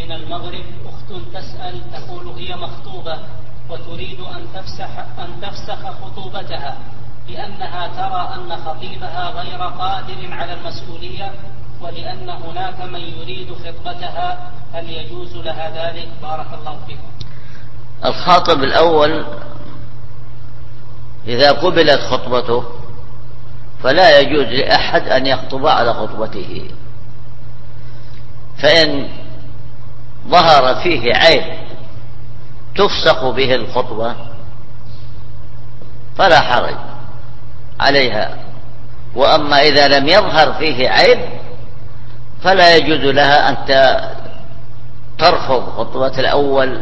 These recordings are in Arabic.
من المغرب أخت تسأل تقول هي مخطوبة وتريد أن تفسخ خطوبتها لأنها ترى أن خطيبها غير قادر على المسؤولية ولأن هناك من يريد خطبتها، هل يجوز لها ذلك؟ بارك الله فيكم. الخاطب الأول إذا قبلت خطبته فلا يجوز لأحد أن يخطب على خطبته، فإن ظهر فيه عيب تفسخ به الخطبة فلا حرج عليها، وأما إذا لم يظهر فيه عيب فلا يجوز لها أن ترفض خطبة الأول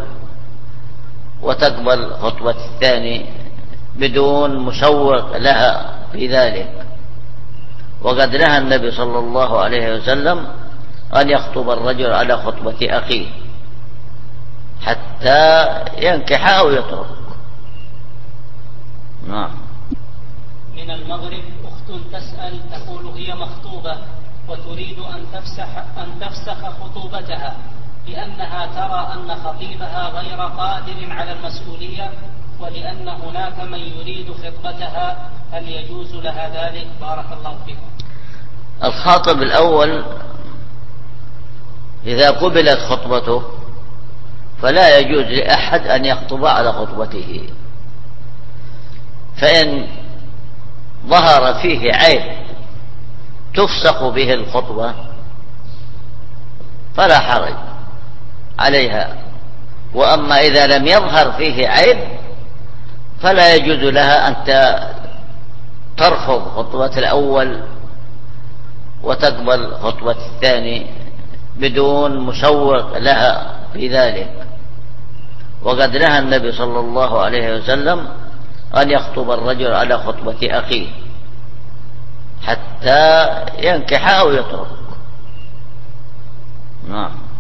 وتقبل خطبة الثاني بدون مسوغ لها في ذلك. وقد نهى النبي صلى الله عليه وسلم أن يخطب الرجل على خطبة أخيه حتى ينكح أو يترك. نعم. من المغرب أخت تسأل تقول هي مخطوبة وتريد أن تفسخ خطوبتها لأنها ترى أن خطيبها غير قادر على المسؤولية ولأن هناك من يريد خطبتها، هل يجوز لها ذلك؟ بارك الله فيكم. الخاطب الأول إذا قبلت خطبته فلا يجوز لأحد أن يخطب على خطبته، فإن ظهر فيه عيب تفسخ به الخطبة فلا حرج عليها، وأما إذا لم يظهر فيه عيب فلا يجوز لها أن ترفض خطبة الأول وتقبل خطبة الثاني بدون مسوغ لها في ذلك. وقد نهى النبي صلى الله عليه وسلم أن يخطب الرجل على خطبة أخيه حتى ينكح أو يترك. نعم.